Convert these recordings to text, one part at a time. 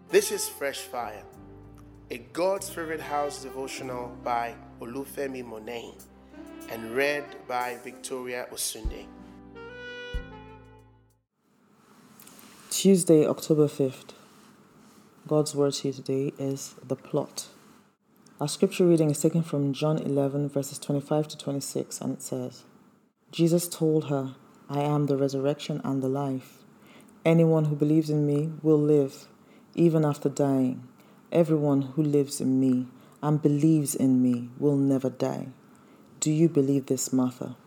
This is Fresh Fire, a God's Favorite House devotional by Olufemi Monet and read by Victoria Osunde. Tuesday, October 5th. God's word to you today is the plot. Our scripture reading is taken from John 11, verses 25 to 26, and it says, Jesus told her, I am the resurrection and the life. Anyone who believes in me will live, even after dying. Everyone who lives in me and believes in me will never die. Do you believe this, Martha?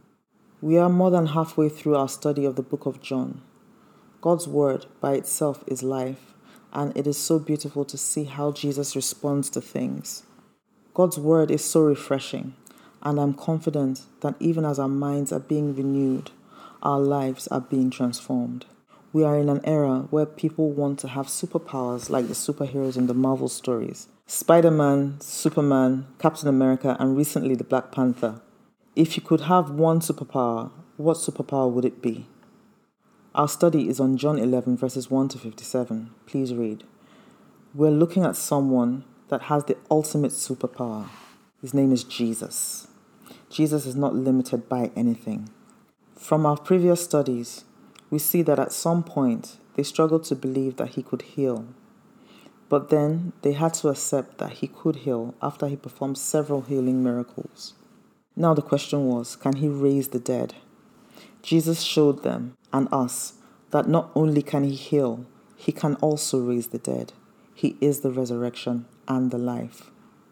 We are more than halfway through our study of the book of John. God's word by itself is life, and it is so beautiful to see how Jesus responds to things. God's word is so refreshing, and I'm confident that even as our minds are being renewed, our lives are being transformed. We are in an era where people want to have superpowers like the superheroes in the Marvel stories. Spider-Man, Superman, Captain America, and recently the Black Panther. If you could have one superpower, what superpower would it be? Our study is on John 11, verses 1 to 57. Please read. We're looking at someone that has the ultimate superpower. His name is Jesus. Jesus is not limited by anything. From our previous studies, we see that at some point they struggled to believe that he could heal. But then they had to accept that he could heal after he performed several healing miracles. Now the question was, can he raise the dead? Jesus showed them and us that not only can he heal, he can also raise the dead. He is the resurrection and the life.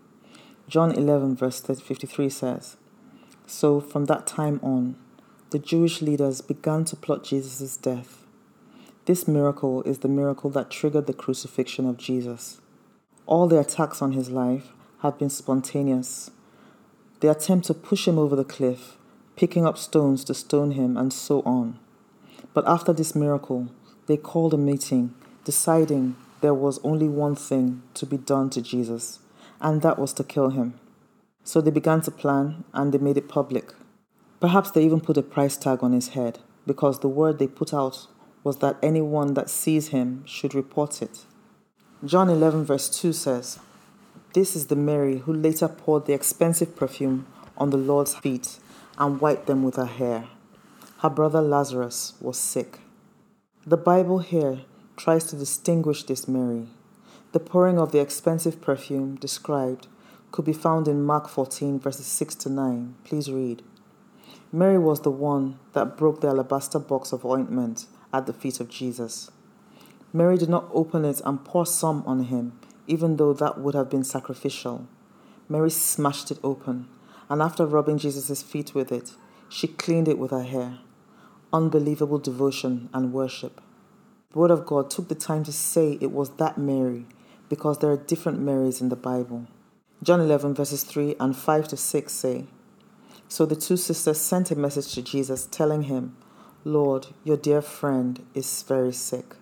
John 11 verse 53 says, So from that time on, the Jewish leaders began to plot Jesus' death. This miracle is the miracle that triggered the crucifixion of Jesus. All the attacks on his life have been spontaneous. They attempt to push him over the cliff, picking up stones to stone him, and so on. But after this miracle, they called a meeting, deciding there was only one thing to be done to Jesus, and that was to kill him. So they began to plan, and they made it public. Perhaps they even put a price tag on his head, because the word they put out was that anyone that sees him should report it. John 11 verse 2 says, This is the Mary who later poured the expensive perfume on the Lord's feet and wiped them with her hair. Her brother Lazarus was sick. The Bible here tries to distinguish this Mary. The pouring of the expensive perfume described could be found in Mark 14 verses 6 to 9. Please read. Mary was the one that broke the alabaster box of ointment at the feet of Jesus. Mary did not open it and pour some on him, even though that would have been sacrificial. Mary smashed it open, and after rubbing Jesus' feet with it, she cleaned it with her hair. Unbelievable devotion and worship. The Word of God took the time to say it was that Mary, because there are different Marys in the Bible. John 11 verses 3 and 5 to 6 say, So the two sisters sent a message to Jesus telling him, Lord, your dear friend is very sick.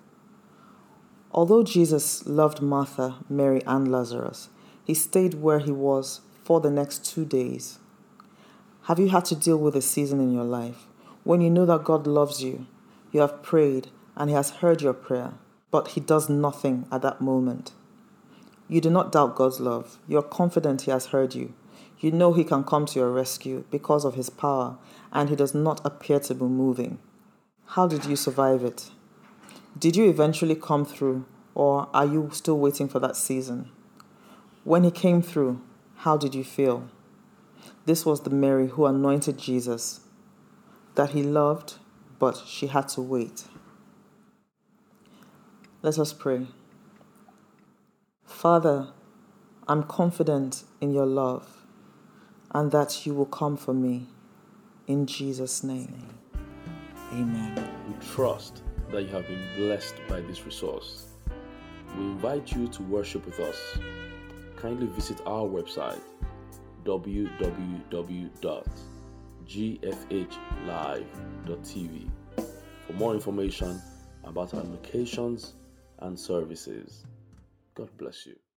Although Jesus loved Martha, Mary, and Lazarus, he stayed where he was for the next 2 days. Have you had to deal with a season in your life when you know that God loves you, you have prayed, and he has heard your prayer, but he does nothing at that moment? You do not doubt God's love. You are confident he has heard you. You know he can come to your rescue because of his power, and he does not appear to be moving. How did you survive it? Did you eventually come through, or are you still waiting for that season? When he came through, how did you feel? This was the Mary who anointed Jesus, that he loved, but she had to wait. Let us pray. Father, I'm confident in your love and that you will come for me. In Jesus' name, amen. We trust that you have been blessed by this resource. We invite you to worship with us. Kindly visit our website www.gfhlive.tv for more information about our locations and services. God bless you.